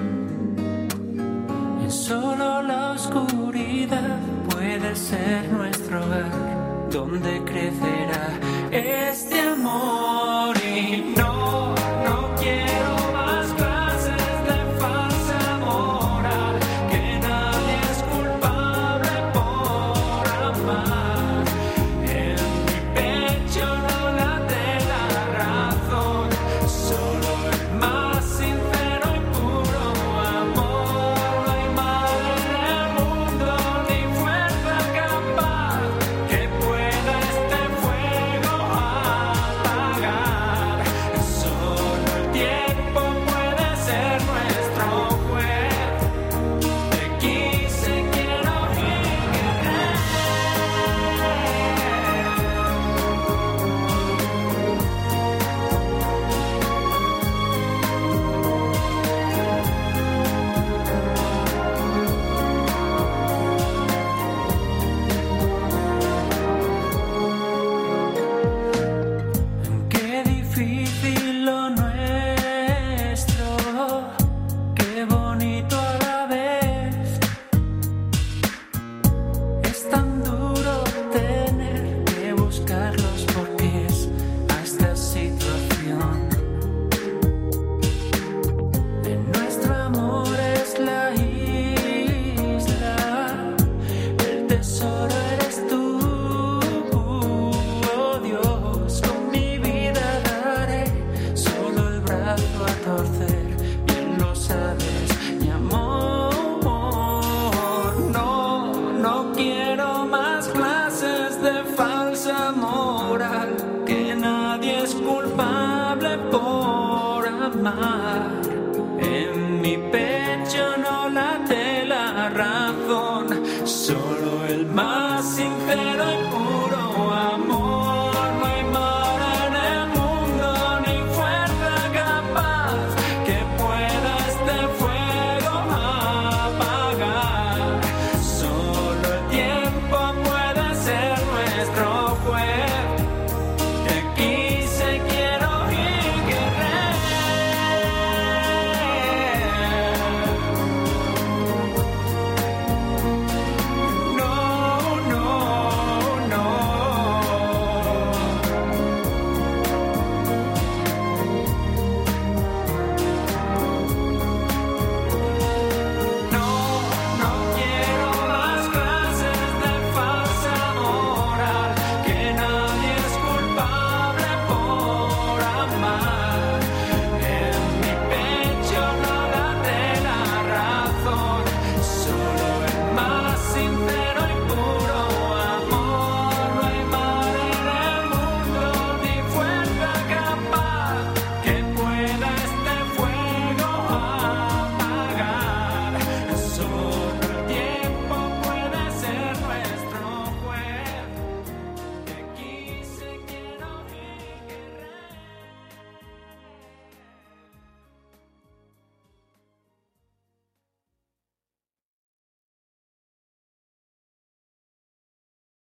Solo la oscuridad puede ser nuestro hogar, donde crecerá este amor. Y no, no quiero más clases de falsa moral, que nadie es culpable por amar. En mi pecho no late la razón, solo el más sincero y puro amor. No hay mal en el mundo ni fuerza capaz que pueda este fuego apagar. Solo el tiempo puede ser nuestro juez. Te quise, quiero y querer. Qué difícil lo nuestro, qué bonito a la vez. Es tan duro tener que buscar los porqués a esta situación. En nuestro amor es la isla, el tesoro eres tú. Oh Dios, con mi vida daré solo el brazo a torcer. Bien lo sabes, mi amor. No, no quiero más clases de falsa moral, que nadie es culpable por amar. En mi pecho no late la razón, solo el más sincero y puro amor. No hay mal en el mundo ni fuerza capaz que pueda este fuego apagar. Solo el tiempo puede ser nuestro juez.